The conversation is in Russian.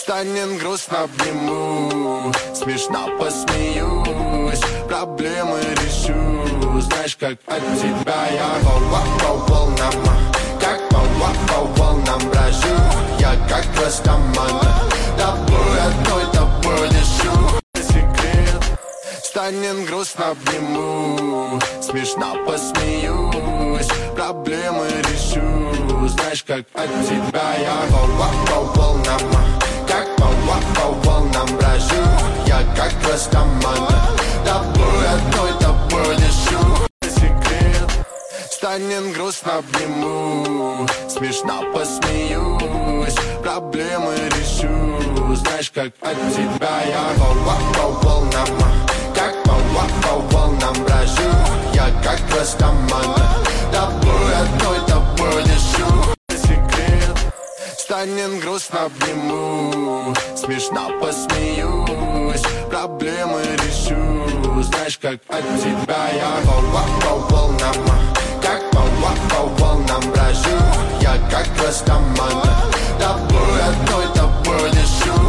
Станет грустно, обниму, смешно посмеюсь, проблемы решу. Знаешь, как от тебя я по волнам, как по волнам брожу. Я как растаман, тобой одной, тобой дышу. Секрет, станет грустно, обниму, смешно посмеюсь, проблемы решу. Знаешь, как от тебя я по волнам, как по волнам брожу. Я как растаман, тобой одной, тобой дышу. Секрет, станет грустно, обниму, смешно посмеюсь, проблемы решу. Знаешь, как от тебя я по волнам, как по волнам брожу. Я как растаман, тобой одной, тобой дышу. Секрет, станет грустно, обниму, смешно посмеюсь, проблемы решу. Знаешь, как от тебя я по волнам, как по волнам брожу. Я как растаман,